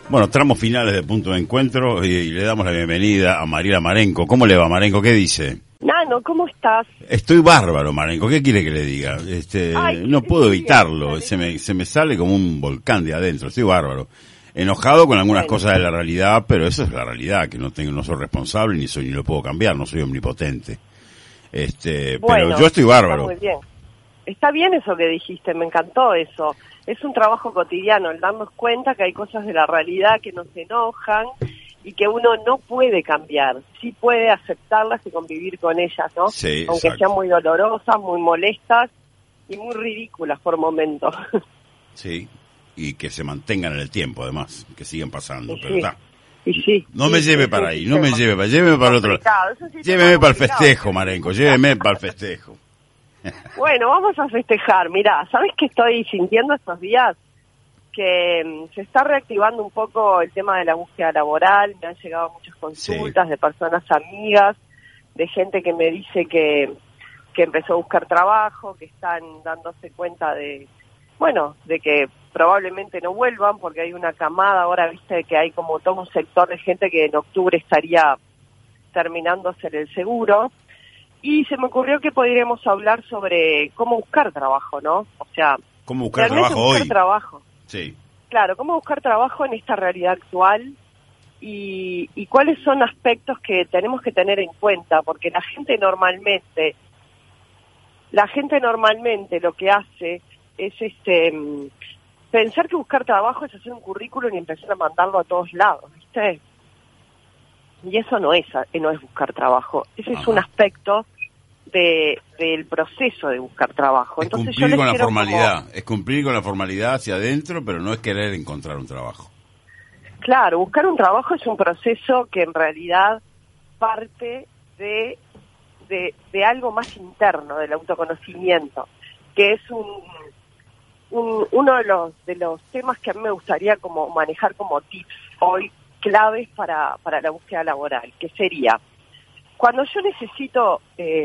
Bueno, tramos finales de Punto de Encuentro y le damos la bienvenida a Mariela Marenco. ¿Cómo le va, Marenco? ¿Qué dice? Nano, ¿cómo estás? Estoy bárbaro, Marenco. ¿Qué quiere que le diga? Ay, no puedo evitarlo. bien. Se me sale como un volcán de adentro. Estoy bárbaro. Enojado con algunas cosas de la realidad, pero eso es la realidad, que no soy responsable ni lo puedo cambiar, no soy omnipotente. Bueno, pero yo estoy bárbaro. Está muy bien. Está bien eso que dijiste, me encantó eso. Es un trabajo cotidiano, el darnos cuenta que hay cosas de la realidad que nos enojan y que uno no puede cambiar. Sí puede aceptarlas y convivir con ellas, ¿no? Sí, aunque exacto. sean muy dolorosas, muy molestas y muy ridículas por momentos. Sí, y que se mantengan en el tiempo, además, que sigan pasando. Y Pero sí, está. y sí. No me Sí, lleve es para un ahí, no me sistema lleve para, lléveme para el otro lado. complicado, es un sistema Lléveme para el complicado. festejo, Marenco, lléveme para el festejo. Bueno, vamos a festejar. Mirá, ¿sabes qué estoy sintiendo estos días? Que se está reactivando un poco el tema de la búsqueda laboral. Me han llegado muchas consultas de personas amigas, de gente que me dice que empezó a buscar trabajo, que están dándose cuenta de que probablemente no vuelvan, porque hay una camada ahora, viste, que hay como todo un sector de gente que en octubre estaría terminándose el seguro. Y se me ocurrió que podríamos hablar sobre cómo buscar trabajo, ¿no? O sea, ¿cómo buscar realmente trabajo buscar hoy? trabajo. Sí. Claro, cómo buscar trabajo en esta realidad actual y cuáles son aspectos que tenemos que tener en cuenta, porque la gente normalmente lo que hace es pensar que buscar trabajo es hacer un currículum y empezar a mandarlo a todos lados, ¿viste? Y eso no es buscar trabajo. Ese es un aspecto del proceso de buscar trabajo. Entonces cumplir con la quiero formalidad, es cumplir con la formalidad hacia adentro, pero no es querer encontrar un trabajo. Claro, buscar un trabajo es un proceso que en realidad parte de algo más interno, del autoconocimiento, que es uno de los temas que a mí me gustaría como manejar como tips hoy, claves para la búsqueda laboral, que sería, cuando yo necesito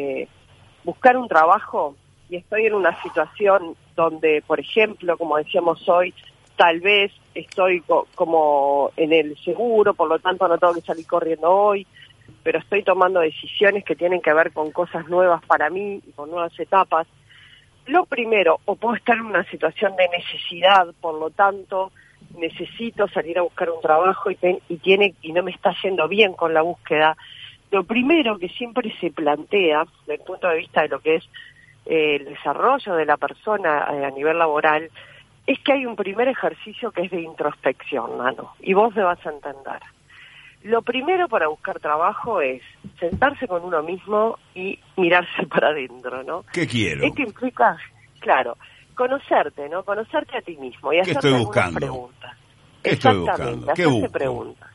buscar un trabajo y estoy en una situación donde, por ejemplo, como decíamos hoy, tal vez estoy como en el seguro, por lo tanto no tengo que salir corriendo hoy, pero estoy tomando decisiones que tienen que ver con cosas nuevas para mí y con nuevas etapas. Lo primero, o puedo estar en una situación de necesidad, por lo tanto necesito salir a buscar un trabajo y no me está yendo bien con la búsqueda. Lo primero que siempre se plantea, desde el punto de vista de lo que es el desarrollo de la persona a nivel laboral, es que hay un primer ejercicio que es de introspección, Mano, y vos me vas a entender. Lo primero para buscar trabajo es sentarse con uno mismo y mirarse para adentro, ¿no? ¿Qué quiero? Esto implica, claro, conocerte, ¿no? Conocerte a ti mismo y ¿Qué hacerte estoy algunas buscando? preguntas. ¿Qué estoy Exactamente, buscando? ¿Qué hacerse busco? preguntas.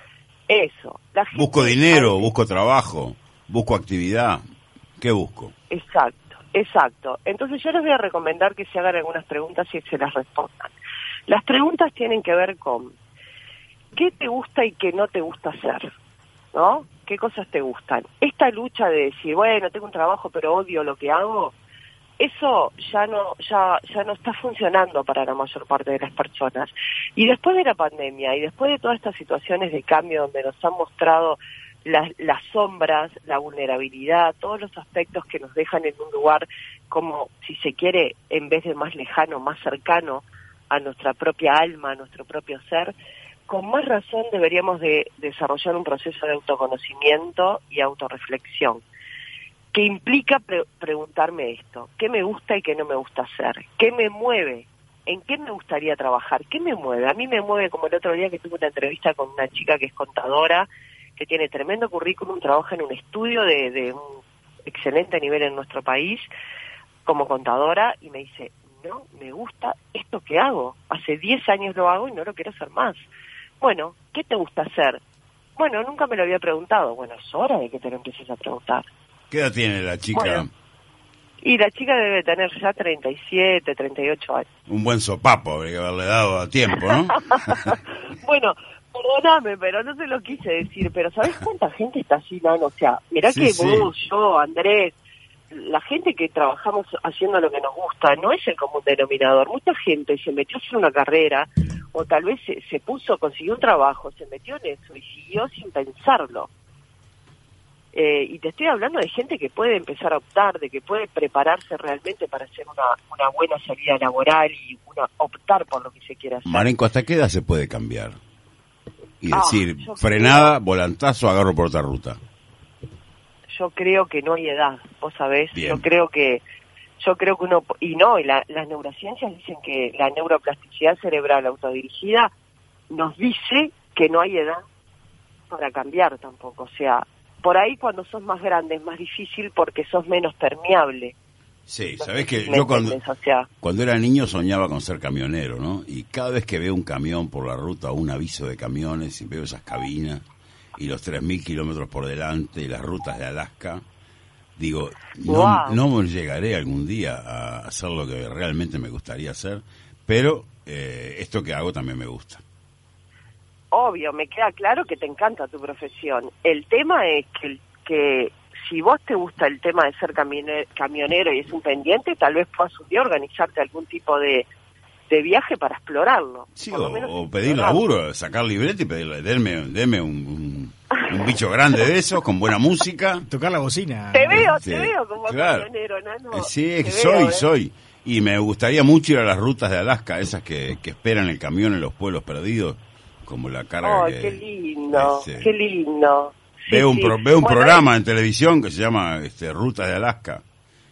Eso. La gente ¿Busco dinero? ¿Busco trabajo? ¿Busco actividad? ¿Qué busco? Exacto. Entonces yo les voy a recomendar que se hagan algunas preguntas y se las respondan. Las preguntas tienen que ver con ¿qué te gusta y qué no te gusta hacer? ¿No? ¿Qué cosas te gustan? Esta lucha de decir, bueno, tengo un trabajo pero odio lo que hago, eso ya no está funcionando para la mayor parte de las personas. Y después de la pandemia y después de todas estas situaciones de cambio donde nos han mostrado las sombras, la vulnerabilidad, todos los aspectos que nos dejan en un lugar como, si se quiere, en vez de más lejano, más cercano a nuestra propia alma, a nuestro propio ser, con más razón deberíamos de desarrollar un proceso de autoconocimiento y autorreflexión, que implica preguntarme esto: ¿qué me gusta y qué no me gusta hacer? ¿Qué me mueve? ¿En qué me gustaría trabajar? ¿Qué me mueve? A mí me mueve, como el otro día que tuve una entrevista con una chica que es contadora, que tiene tremendo currículum, trabaja en un estudio de un excelente nivel en nuestro país como contadora, y me dice, no, me gusta esto que hago. Hace 10 años lo hago y no lo quiero hacer más. Bueno, ¿qué te gusta hacer? Bueno, nunca me lo había preguntado. Bueno, es hora de que te lo empieces a preguntar. ¿Qué edad tiene la chica? Bueno, y la chica debe tener ya 37, 38 años. Un buen sopapo habría que haberle dado a tiempo, ¿no? Bueno, perdóname, pero no se lo quise decir, pero ¿sabés cuánta gente está así, Nano? O sea, mirá Sí, que sí. vos, yo, Andrés, la gente que trabajamos haciendo lo que nos gusta no es el común denominador. Mucha gente se metió a hacer una carrera o tal vez se consiguió un trabajo, se metió en eso y siguió sin pensarlo. Y te estoy hablando de gente que puede empezar a optar, de que puede prepararse realmente para hacer una buena salida laboral y optar por lo que se quiera hacer. Marenco, ¿hasta qué edad se puede cambiar? Y decir, yo frenada, volantazo, agarro por otra ruta. Yo creo que no hay edad, vos sabés. Bien. Yo creo que uno, y las neurociencias dicen que la neuroplasticidad cerebral autodirigida nos dice que no hay edad para cambiar tampoco. O sea, por ahí cuando sos más grande es más difícil porque sos menos permeable. Sí, No sabés sé que si me yo entiendes, o sea, cuando era niño soñaba con ser camionero, ¿no? Y cada vez que veo un camión por la ruta o un aviso de camiones y veo esas cabinas y los 3.000 kilómetros por delante y las rutas de Alaska, digo, Wow. no llegaré algún día a hacer lo que realmente me gustaría hacer, pero esto que hago también me gusta. obvio, me queda claro que te encanta tu profesión. El tema es que si vos te gusta el tema de ser camionero y es un pendiente, tal vez puedas un día organizarte algún tipo de viaje para explorarlo. Sí, Por lo menos o pedir explorarlo. laburo, sacar libreta y pedirle, denme un bicho grande de esos, con buena música. Tocar la bocina. Te veo Sí, como claro. camionero, Nano. Sí, es que Te veo, soy. Y me gustaría mucho ir a las rutas de Alaska, esas que esperan el camión en los pueblos perdidos, como la carga Ay, que... qué lindo, este, qué lindo. Sí, veo un, sí. veo un Bueno, programa en televisión que se llama Rutas de Alaska.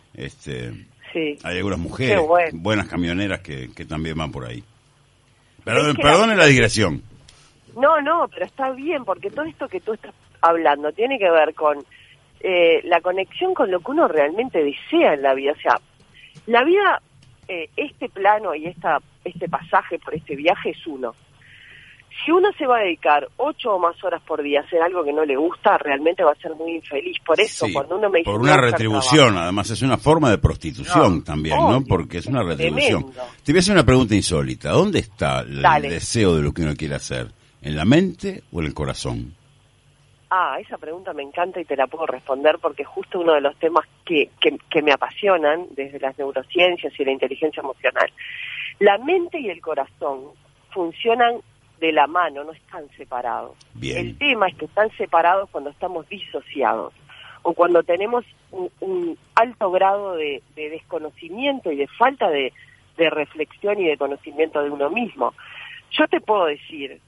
sí. Hay algunas mujeres, Qué bueno. buenas camioneras que también van por ahí. Es que Perdone la digresión. No, pero está bien, porque todo esto que tú estás hablando tiene que ver con la conexión con lo que uno realmente desea en la vida. O sea, la vida, este plano y este pasaje por este viaje es uno. Si uno se va a dedicar 8 o más horas por día a hacer algo que no le gusta, realmente va a ser muy infeliz. Por eso, Sí, cuando uno me dice... por una "No buscar retribución, trabajo", además es una forma de prostitución No, también, obvio, ¿no? Porque es una retribución. tremendo. Te voy a hacer una pregunta insólita. ¿Dónde está el Dale. deseo de lo que uno quiere hacer? ¿En la mente o en el corazón? Esa pregunta me encanta y te la puedo responder porque es justo uno de los temas que me apasionan desde las neurociencias y la inteligencia emocional. La mente y el corazón funcionan de la mano, no están separados. Bien. El tema es que están separados cuando estamos disociados o cuando tenemos un alto grado de desconocimiento y de falta de reflexión y de conocimiento de uno mismo. Yo te puedo decir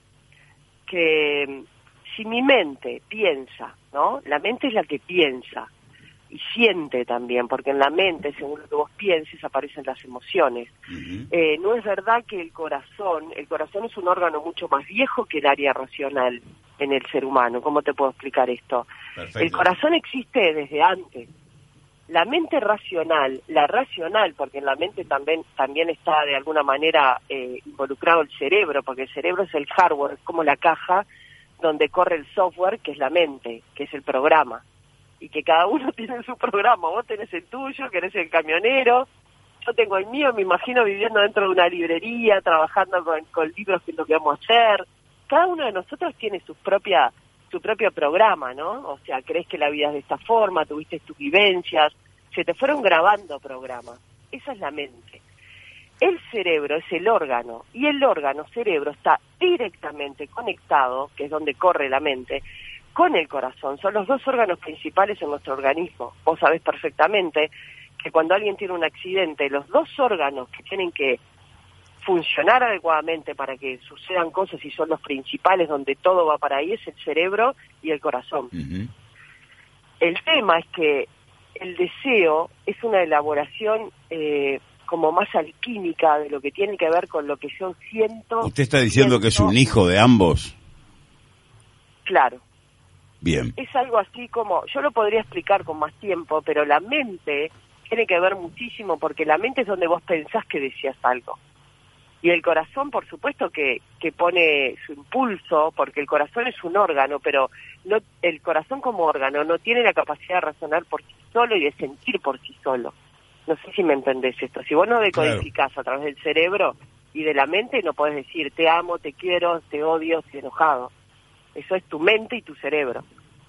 que si mi mente piensa, ¿no? La mente es la que piensa y siente también, porque en la mente, según lo que vos pienses, aparecen las emociones. Ujú. No es verdad que el corazón es un órgano mucho más viejo que el área racional en el ser humano. ¿Cómo te puedo explicar esto? Perfecto. El corazón existe desde antes. La mente racional, porque en la mente también está de alguna manera involucrado el cerebro, porque el cerebro es el hardware, es como la caja donde corre el software, que es la mente, que es el programa, y que cada uno tiene su programa. Vos tenés el tuyo, que eres el camionero, yo tengo el mío, me imagino viviendo dentro de una librería, trabajando con libros, que es lo que vamos a hacer. Cada uno de nosotros tiene su propio programa, ¿no? O sea, crees que la vida es de esta forma, tuviste tus vivencias, se te fueron grabando programas. Esa es la mente. El cerebro es el órgano, y el órgano cerebro está directamente conectado, que es donde corre la mente, con el corazón. Son los dos órganos principales en nuestro organismo. Vos sabés perfectamente que cuando alguien tiene un accidente, los dos órganos que tienen que funcionar adecuadamente para que sucedan cosas y son los principales donde todo va para ahí es el cerebro y el corazón. Ujú. El tema es que el deseo es una elaboración como más alquímica de lo que tiene que ver con lo que yo siento. ¿Usted está diciendo que es un pienso. hijo de ambos? Claro. Bien. Es algo así como, yo lo podría explicar con más tiempo, pero la mente tiene que ver muchísimo porque la mente es donde vos pensás que deseas algo. Y el corazón, por supuesto, que pone su impulso, porque el corazón es un órgano, pero no, el corazón como órgano no tiene la capacidad de razonar por sí solo y de sentir por sí solo. No sé si me entendés esto. Si vos no decodificás a través del cerebro y de la mente, no podés decir te amo, te quiero, te odio, estoy enojado. Eso es tu mente y tu cerebro.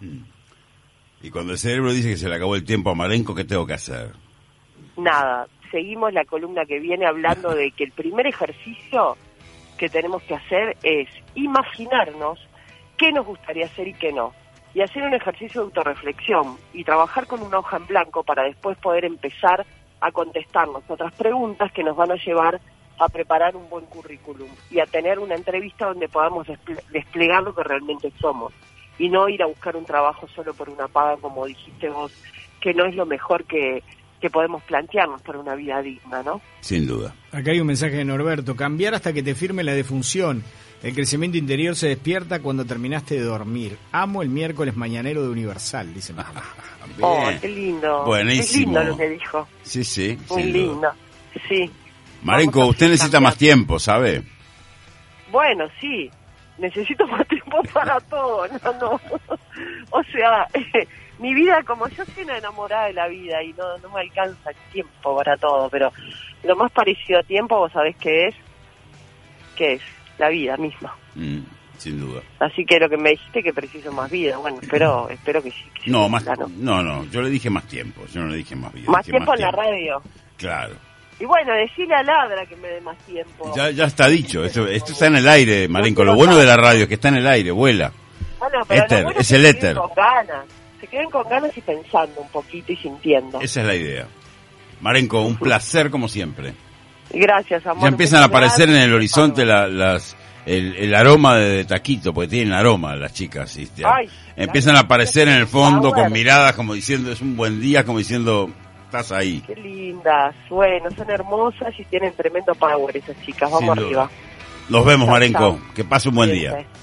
Y cuando el cerebro dice que se le acabó el tiempo a Marenco, ¿qué tengo que hacer? Nada, seguimos la columna que viene hablando de que el primer ejercicio que tenemos que hacer es imaginarnos qué nos gustaría hacer y qué no. Y hacer un ejercicio de autorreflexión y trabajar con una hoja en blanco para después poder empezar a contestarnos otras preguntas que nos van a llevar a preparar un buen currículum y a tener una entrevista donde podamos desplegar lo que realmente somos y no ir a buscar un trabajo solo por una paga, como dijiste vos, que no es lo mejor que podemos plantearnos para una vida digna, ¿no? Sin duda. Acá hay un mensaje de Norberto: cambiar hasta que te firme la defunción. El crecimiento interior se despierta cuando terminaste de dormir. Amo el miércoles mañanero de Universal, dice mi mamá. Oh, qué lindo. Buenísimo. Qué lindo lo que dijo. Sí. Muy lindo. Sí. Marenco, usted necesita más tiempo, ¿sabe? Bueno, sí. Necesito más tiempo para todo. No. O sea, mi vida, como yo soy una enamorada de la vida y no me alcanza el tiempo para todo, pero lo más parecido a tiempo, ¿vos sabés qué es? ¿Qué es? La vida misma. Sin duda. Así que lo que me dijiste, que preciso más vida. Bueno, espero que sí. Que no, sí, más. claro. No, yo le dije más tiempo. Yo no le dije más vida. Más tiempo en la radio. Claro. Y bueno, decirle a Ladra que me dé más tiempo. Ya está dicho. Esto está en el aire, Marenco. Lo bueno de la radio es que está en el aire, vuela. Bueno, pero éter, lo bueno es el éter. Con ganas. Se queden con ganas y pensando un poquito y sintiendo. Esa es la idea. Marenco, un placer como siempre. Gracias, amor. Ya empiezan a aparecer en el horizonte el aroma de taquito, porque tienen aroma las chicas. ¿Sí? Empiezan a aparecer en el fondo con miradas como diciendo, es un buen día, como diciendo, estás ahí. Qué lindas. Bueno, son hermosas y tienen tremendo power esas chicas. Vamos arriba. Nos vemos, Marenco. Que pase un buen día.